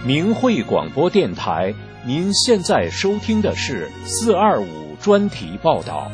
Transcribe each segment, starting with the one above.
明慧广播电台，您现在收听的是425专题报道。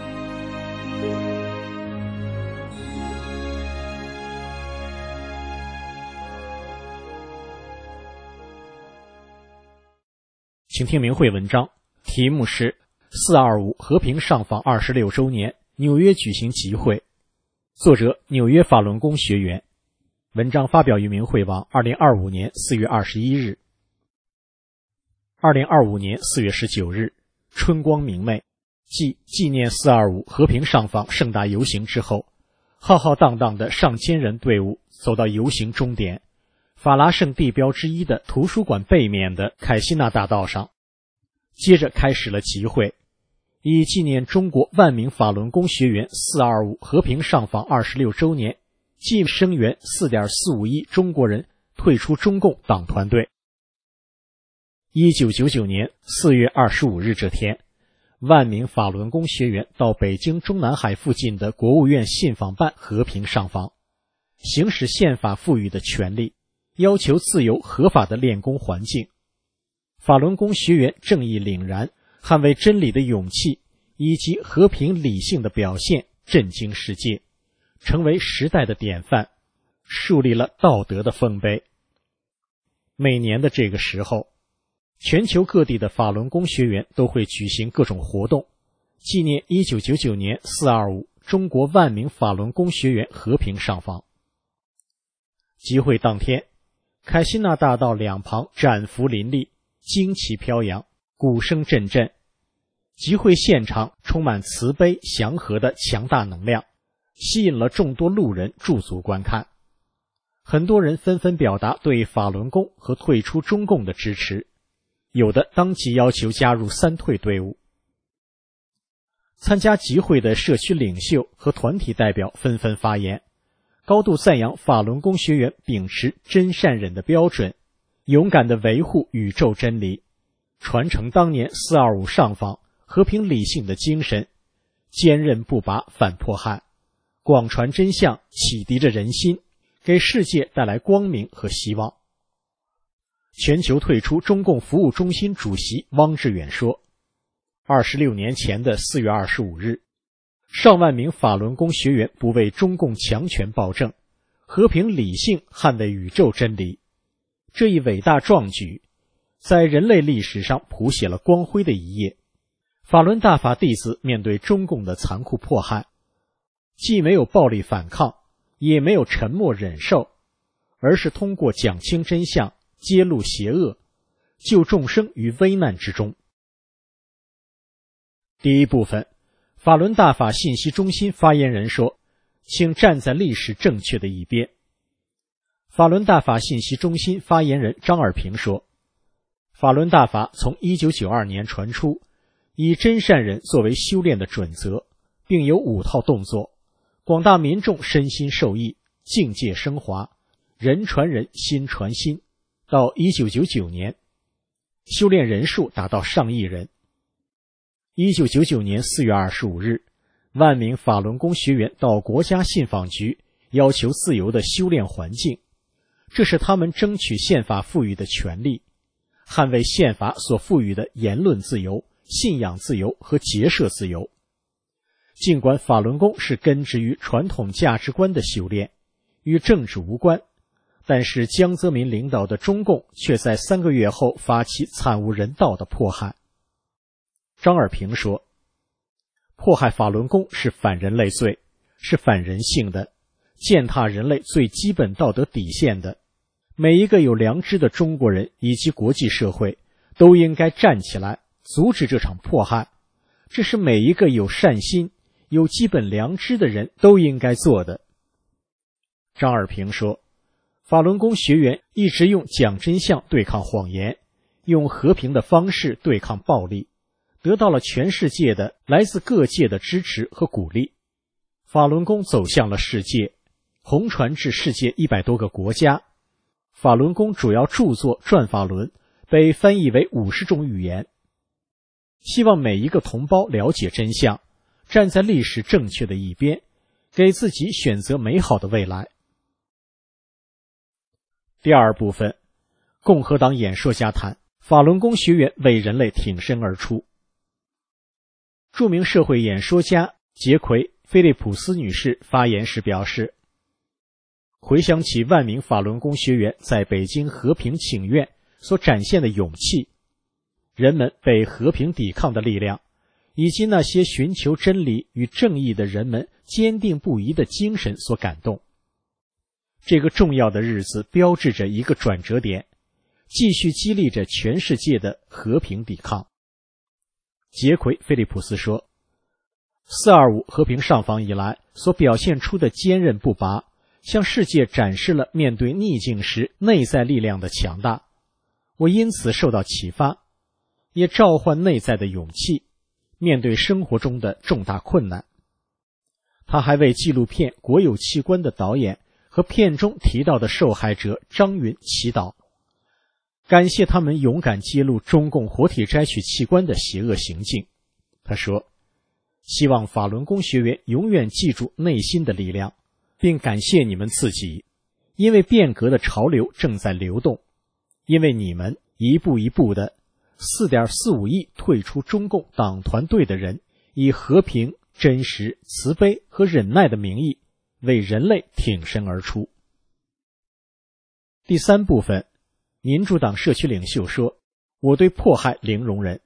请听明慧文章，题目是425和平上访26周年，纽约举行集会。作者纽约法轮功学员。文章发表于明慧网2025年4月21日。2025年4月19日，春光明媚，即纪念425和平上访盛大游行之后，浩浩荡荡的上千人队伍走到游行终点，法拉盛地标之一的图书馆背面的凯西纳大道上。接着开始了集会，以纪念中国万名法轮功学员425和平上访26周年，即声援 4.45 亿中国人退出中共党团队。1999年4月25日这天，万名法轮功学员到北京中南海附近的国务院信访办和平上访，行使宪法赋予的权利，要求自由合法的练功环境。法轮功学员正义凛然，捍卫真理的勇气以及和平理性的表现震惊世界，成为时代的典范，树立了道德的丰碑。每年的这个时候，全球各地的法轮功学员都会举行各种活动，纪念1999年425中国万名法轮功学员和平上访。集会当天，凯西纳大道两旁展幅林立，旌旗飘扬，鼓声阵阵。集会现场充满慈悲祥和的强大能量，吸引了众多路人驻足观看。很多人纷纷表达对法轮功和退出中共的支持，有的当即要求加入三退队伍。参加集会的社区领袖和团体代表纷纷发言，高度赞扬法轮功学员秉持真善忍的标准，勇敢地维护宇宙真理，传承当年425上访和平理性的精神，坚韧不拔反迫害，广传真相，启迪着人心，给世界带来光明和希望。全球退出中共服务中心主席汪志远说，26年前的4月25日，上万名法轮功学员不为中共强权暴政，和平理性捍卫宇宙真理。这一伟大壮举，在人类历史上谱写了光辉的一页。法轮大法弟子面对中共的残酷迫害，既没有暴力反抗，也没有沉默忍受，而是通过讲清真相，揭露邪恶，救众生于危难之中。第一部分，法轮大法信息中心发言人说，请站在历史正确的一边。法轮大法信息中心发言人张尔平说，法轮大法从1992年传出，以真善忍作为修炼的准则，并有5套动作，广大民众身心受益，境界升华，人传人，心传心。到1999年，修炼人数达到上亿人。1999年4月25日，万名法轮功学员到国家信访局要求自由的修炼环境，这是他们争取宪法赋予的权利，捍卫宪法所赋予的言论自由、信仰自由和结社自由。尽管法轮功是根植于传统价值观的修炼，与政治无关，但是江泽民领导的中共却在3个月后发起惨无人道的迫害。张尔平说，迫害法轮功是反人类罪，是反人性的，践踏人类最基本道德底线的。每一个有良知的中国人以及国际社会都应该站起来，阻止这场迫害。这是每一个有善心、有基本良知的人都应该做的。张尔平说，法轮功学员一直用讲真相对抗谎言，用和平的方式对抗暴力，得到了全世界的来自各界的支持和鼓励。法轮功走向了世界，红传至世界100多个国家。法轮功主要著作《转法轮》被翻译为50种语言。希望每一个同胞了解真相，站在历史正确的一边，给自己选择美好的未来。第二部分， 共和党演说家谈，法轮功学员为人类挺身而出。著名社会演说家杰奎·菲利普斯女士发言时表示，回想起万名法轮功学员在北京和平请愿所展现的勇气，人们被和平抵抗的力量，以及那些寻求真理与正义的人们坚定不移的精神所感动。这个重要的日子标志着一个转折点，继续激励着全世界的和平抵抗。杰奎·菲利普斯说，425和平上访以来所表现出的坚韧不拔，向世界展示了面对逆境时内在力量的强大。我因此受到启发，也召唤内在的勇气，面对生活中的重大困难。他还为纪录片《国有器官》的导演和片中提到的受害者张云祈祷，感谢他们勇敢揭露中共活体摘取器官的邪恶行径。他说，希望法轮功学员永远记住内心的力量，并感谢你们自己，因为变革的潮流正在流动，因为你们一步一步的4.45亿退出中共党团队的人，以和平、真实、慈悲和忍耐的名义为人类挺身而出。第三部分，民主党社区领袖说，我对迫害零容忍。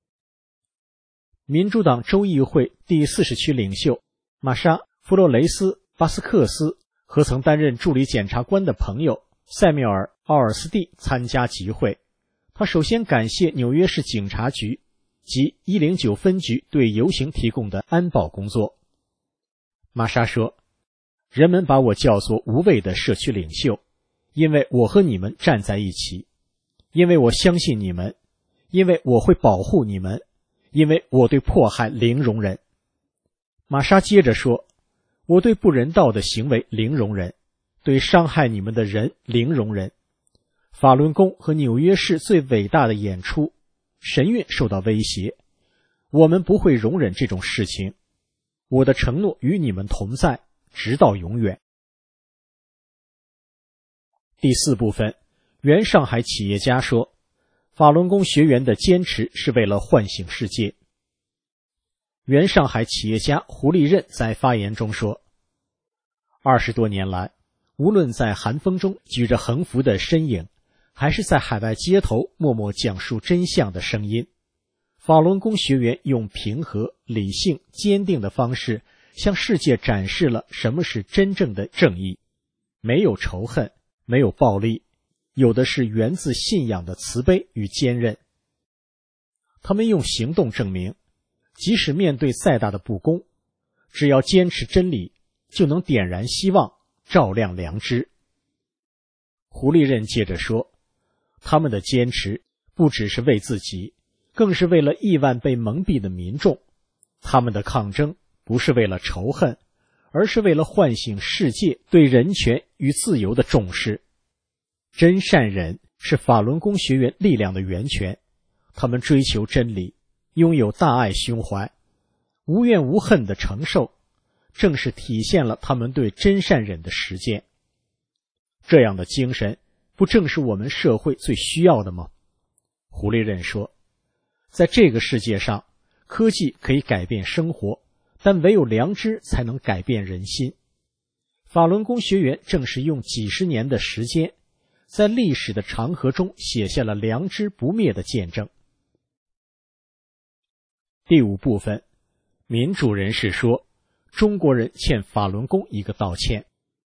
民主党州议会第40区领袖玛莎·弗洛雷斯·巴斯克斯和曾担任助理检察官的朋友塞缪尔·奥尔斯蒂参加集会。他首先感谢纽约市警察局及109分局对游行提供的安保工作。玛莎说，人们把我叫做无畏的社区领袖，因为我和你们站在一起，因为我相信你们，因为我会保护你们，因为我对迫害零容忍。玛莎接着说，我对不人道的行为零容忍，对伤害你们的人零容忍。法轮功和纽约市最伟大的演出神韵受到威胁，我们不会容忍这种事情。我的承诺与你们同在，直到永远。第四部分，原上海企业家说，法轮功学员的坚持是为了唤醒世界。原上海企业家胡立任在发言中说，20多年来，无论在寒风中举着横幅的身影，还是在海外街头默默讲述真相的声音，法轮功学员用平和、理性、坚定的方式向世界展示了什么是真正的正义。没有仇恨，没有暴力，有的是源自信仰的慈悲与坚韧。他们用行动证明，即使面对再大的不公，只要坚持真理，就能点燃希望，照亮良知。胡立任接着说，他们的坚持不只是为自己，更是为了亿万被蒙蔽的民众。他们的抗争不是为了仇恨，而是为了唤醒世界对人权与自由的重视。真善忍是法轮功学员力量的源泉，他们追求真理，拥有大爱胸怀，无怨无恨的承受，正是体现了他们对真善忍的实践。这样的精神不正是我们社会最需要的吗？胡立任说，在这个世界上，科技可以改变生活，但唯有良知才能改变人心。法轮功学员正是用几十年的时间，在历史的长河中写下了良知不灭的见证。第五部分，民主人士说，中国人欠法轮功一个道歉。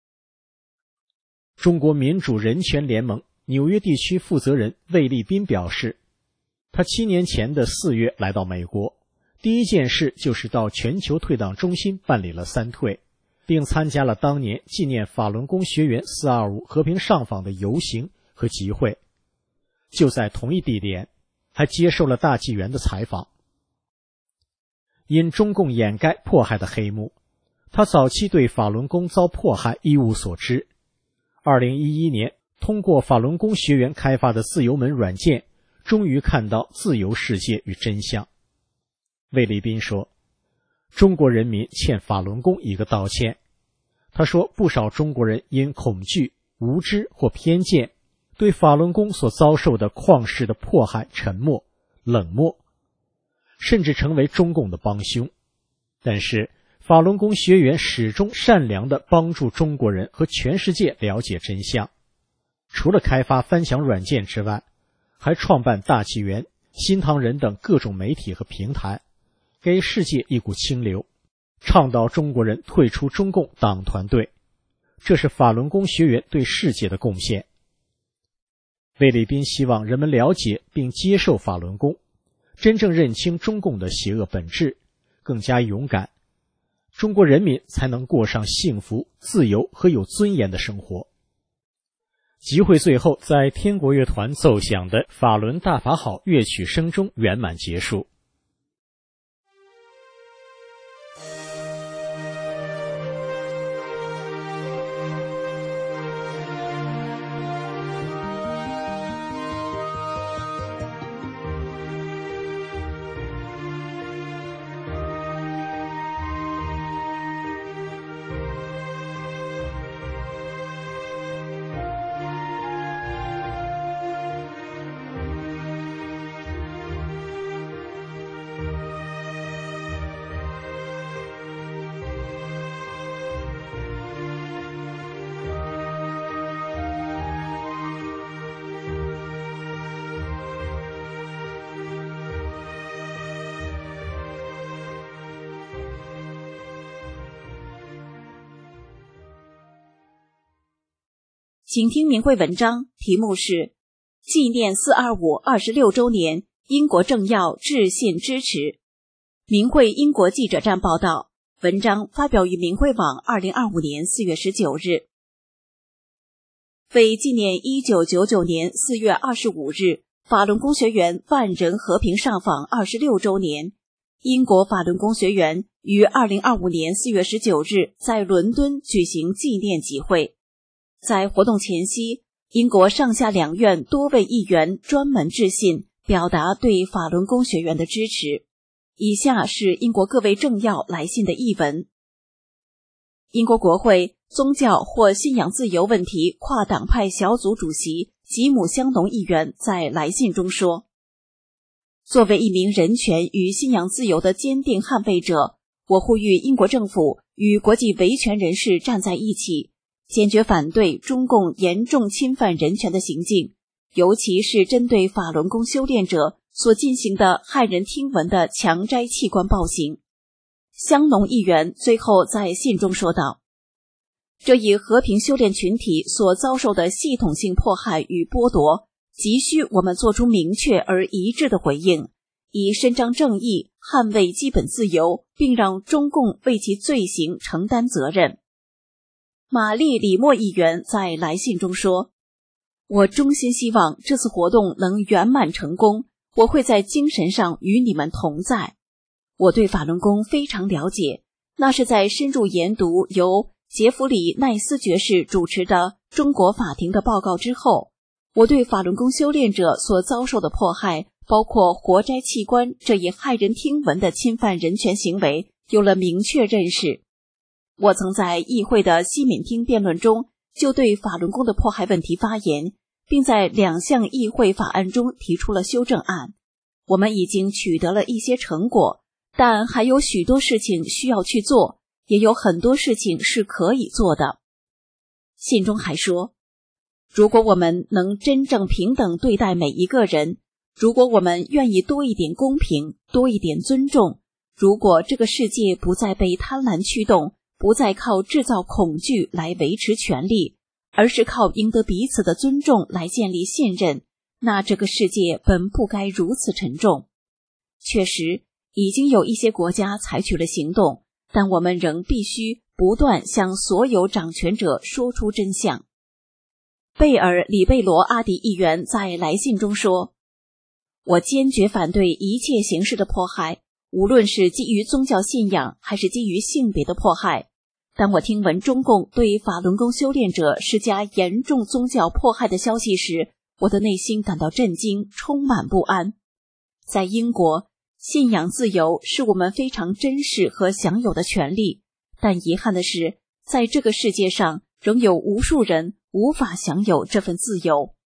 中国民主人权联盟纽约地区负责人魏立斌表示，他7年前的4月来到美国，第一件事就是到全球退党中心办理了3退，并参加了当年纪念法轮功学员425和平上访的游行和集会。就在同一地点，还接受了大纪元的采访。因中共掩盖迫害的黑幕，他早期对法轮功遭迫害一无所知。2011年，通过法轮功学员开发的自由门软件，终于看到自由世界与真相。魏立斌说，中国人民欠法轮功一个道歉。他说，不少中国人因恐惧、无知或偏见， 对法轮功所遭受的旷世的迫害沉默、冷漠，甚至成为中共的帮凶。但是法轮功学员始终善良地帮助中国人和全世界了解真相。除了开发翻墙软件之外，还创办大纪元、新唐人等各种媒体和平台，给世界一股清流，倡导中国人退出中共党团队。这是法轮功学员对世界的贡献。卫立斌希望人们了解并接受法轮功，真正认清中共的邪恶本质，更加勇敢，中国人民才能过上幸福、自由和有尊严的生活。集会最后在天国乐团奏响的法轮大法好乐曲声中圆满结束。 请听明慧文章，题目是纪念425 26周年，英国政要致信支持。明慧英国记者站报道，文章发表于明慧网2025年4月19日。为纪念1999年4月25日法轮功学员万人和平上访26周年，英国法轮功学员于2025年4月19日在伦敦举行纪念集会。在活动前夕，英国上下两院多位议员专门致信，表达对法轮功学员的支持。以下是英国各位政要来信的译文。英国国会宗教或信仰自由问题跨党派小组主席吉姆·香农议员在来信中说，作为一名人权与信仰自由的坚定捍卫者，我呼吁英国政府与国际维权人士站在一起，坚决反对中共严重侵犯人权的行径，尤其是针对法轮功修炼者所进行的骇人听闻的强摘器官暴行。香农议员最后在信中说道，这一和平修炼群体所遭受的系统性迫害与剥夺，急需我们做出明确而一致的回应，以伸张正义，捍卫基本自由，并让中共为其罪行承担责任。玛丽·里默议员在来信中说，我衷心希望这次活动能圆满成功，我会在精神上与你们同在。我对法轮功非常了解，那是在深入研读由杰弗里·奈斯爵士主持的中国法庭的报告之后，我对法轮功修炼者所遭受的迫害，包括活摘器官这一骇人听闻的侵犯人权行为，有了明确认识。我曾在议会的西敏厅辩论中就对法轮功的迫害问题发言，并在2项议会法案中提出了修正案。我们已经取得了一些成果，但还有许多事情需要去做，也有很多事情是可以做的。信中还说，如果我们能真正平等对待每一个人，如果我们愿意多一点公平，多一点尊重，如果这个世界不再被贪婪驱动，不再靠制造恐惧来维持权力，而是靠赢得彼此的尊重来建立信任，那这个世界本不该如此沉重。确实，已经有一些国家采取了行动，但我们仍必须不断向所有掌权者说出真相。贝尔·里贝罗阿迪议员在来信中说，我坚决反对一切形式的迫害，无论是基于宗教信仰还是基于性别的迫害。当我听闻中共对法轮功修炼者施加严重宗教迫害的消息时，我的内心感到震惊，充满不安。在英国，信仰自由是我们非常珍视和享有的权利，但遗憾的是，在这个世界上仍有无数人无法享有这份自由。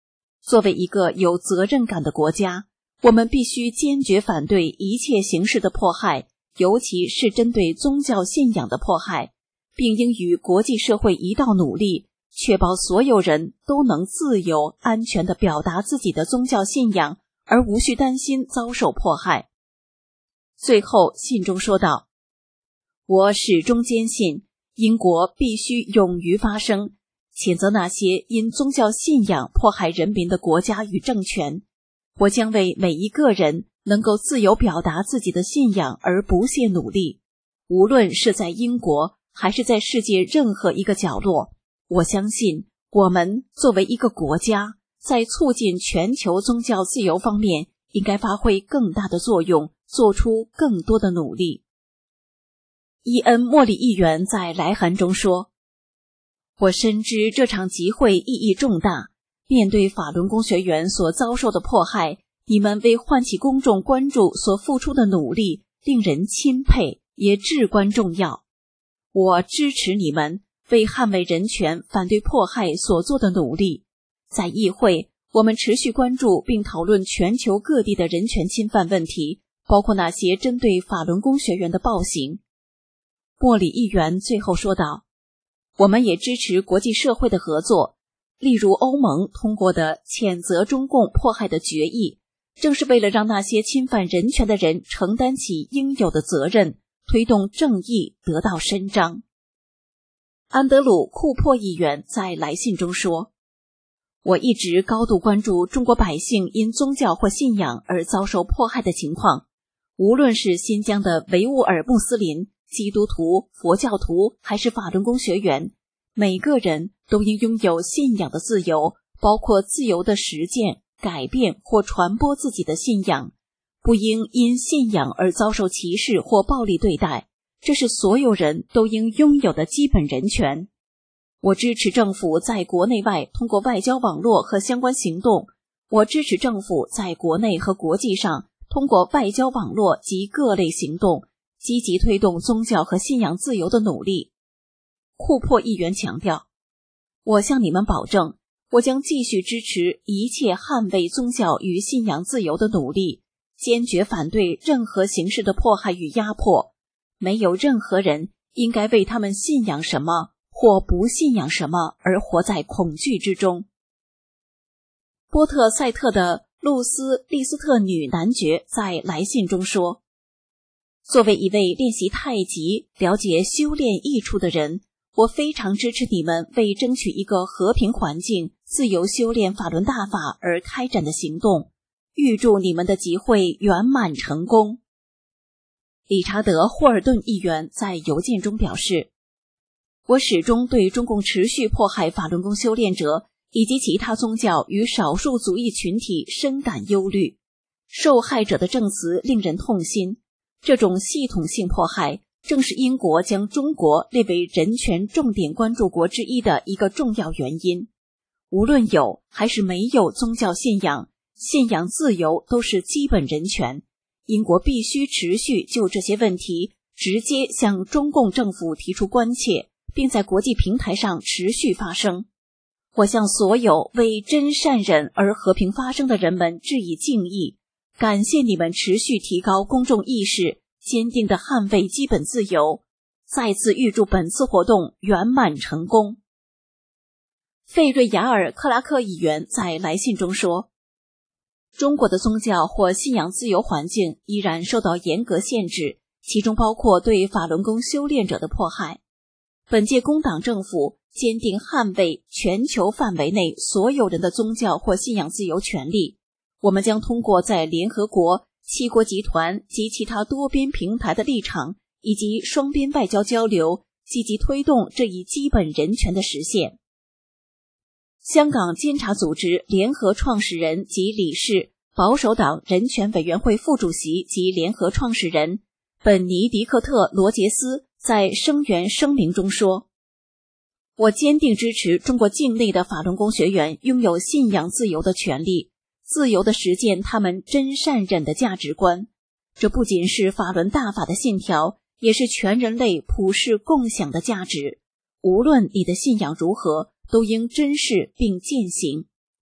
作为一个有责任感的国家，我们必须坚决反对一切形式的迫害，尤其是针对宗教信仰的迫害，并应与国际社会一道努力，确保所有人都能自由安全地表达自己的宗教信仰，而无需担心遭受迫害。最后信中说道，我始终坚信英国必须勇于发声，谴责那些因宗教信仰迫害人民的国家与政权。我将为每一个人能够自由表达自己的信仰而不懈努力，无论是在英国还是在世界任何一个角落。我相信我们作为一个国家，在促进全球宗教自由方面应该发挥更大的作用，做出更多的努力。伊恩·莫里议员在来函中说，我深知这场集会意义重大，面对法轮功学员所遭受的迫害，你们为唤起公众关注所付出的努力令人钦佩，也至关重要。我支持你们为捍卫人权、反对迫害所做的努力。在议会，我们持续关注并讨论全球各地的人权侵犯问题，包括那些针对法轮功学员的暴行。莫里议员最后说道，我们也支持国际社会的合作，例如欧盟通过的谴责中共迫害的决议，正是为了让那些侵犯人权的人承担起应有的责任，推动正义得到伸张。安德鲁·库珀议员在来信中说，我一直高度关注中国百姓因宗教或信仰而遭受迫害的情况，无论是新疆的维吾尔穆斯林、基督徒、佛教徒还是法轮功学员，每个人都应拥有信仰的自由，包括自由的实践、改变或传播自己的信仰，不应因信仰而遭受歧视或暴力对待，这是所有人都应拥有的基本人权。我支持政府在国内外通过外交网络和相关行动，我支持政府在国内和国际上通过外交网络及各类行动，积极推动宗教和信仰自由的努力。库珀议员强调，我向你们保证，我将继续支持一切捍卫宗教与信仰自由的努力，坚决反对任何形式的迫害与压迫。没有任何人应该为他们信仰什么或不信仰什么而活在恐惧之中。波特塞特的露丝·利斯特女男爵在来信中说，作为一位练习太极、了解修炼益处的人，我非常支持你们为争取一个和平环境、自由修炼法轮大法而开展的行动，预祝你们的集会圆满成功。理查德·霍尔顿议员在邮件中表示，我始终对中共持续迫害法轮功修炼者以及其他宗教与少数族裔群体深感忧虑。受害者的证词令人痛心，这种系统性迫害正是英国将中国列为人权重点关注国之一的一个重要原因。无论有还是没有宗教信仰，信仰自由都是基本人权。英国必须持续就这些问题直接向中共政府提出关切，并在国际平台上持续发声。我向所有为真善忍而和平发声的人们致以敬意，感谢你们持续提高公众意识，坚定地捍卫基本自由。再次预祝本次活动圆满成功。费瑞雅尔·克拉克议员在来信中说，中国的宗教或信仰自由环境依然受到严格限制，其中包括对法轮功修炼者的迫害。本届工党政府坚定捍卫全球范围内所有人的宗教或信仰自由权利。我们将通过在联合国、七国集团及其他多边平台的立场，以及双边外交交流，积极推动这一基本人权的实现。香港监察组织联合创始人及理事、保守党人权委员会副主席及联合创始人本尼迪克特·罗杰斯在声援声明中说，我坚定支持中国境内的法轮功学员拥有信仰自由的权利，自由地实践他们真善忍的价值观。这不仅是法轮大法的信条，也是全人类普世共享的价值。无论你的信仰如何，都应珍视并践行。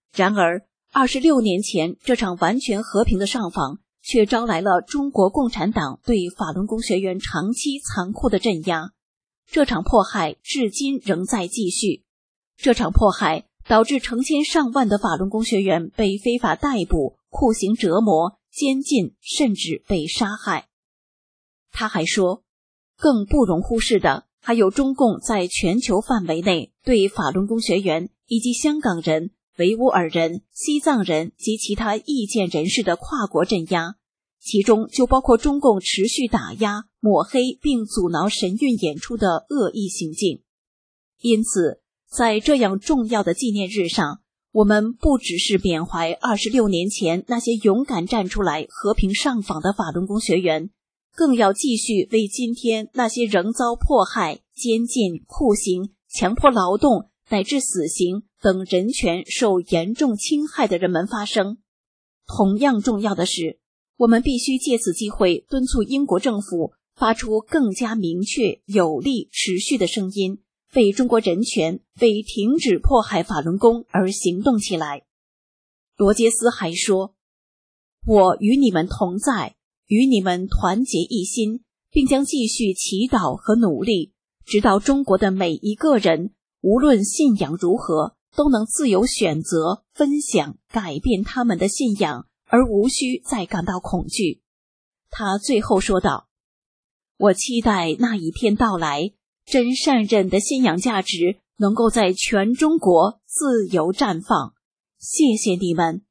然而26年前这场完全和平的上访，却招来了中国共产党对法轮功学员长期残酷的镇压。这场迫害至今仍在继续。这场迫害导致成千上万的法轮功学员被非法逮捕、酷刑折磨、监禁，甚至被杀害。他还说，更不容忽视的还有中共在全球范围内对法轮功学员以及香港人、维吾尔人、西藏人及其他意见人士的跨国镇压，其中就包括中共持续打压、抹黑并阻挠神韵演出的恶意行径。因此，在这样重要的纪念日上，我们不只是缅怀26年前那些勇敢站出来和平上访的法轮功学员，更要继续为今天那些仍遭迫害、监禁、酷刑、强迫劳动乃至死刑等人权受严重侵害的人们发声。同样重要的是，我们必须借此机会敦促英国政府发出更加明确、有力、持续的声音，为中国人权、为停止迫害法轮功而行动起来。罗杰斯还说，我与你们同在，与你们团结一心，并将继续祈祷和努力，直到中国的每一个人，无论信仰如何，都能自由选择、分享、改变他们的信仰，而无需再感到恐惧。他最后说道，我期待那一天到来，真善忍的信仰价值能够在全中国自由绽放。谢谢你们。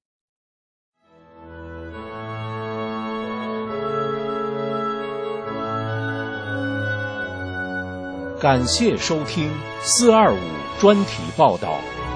感谢收听425专题报道。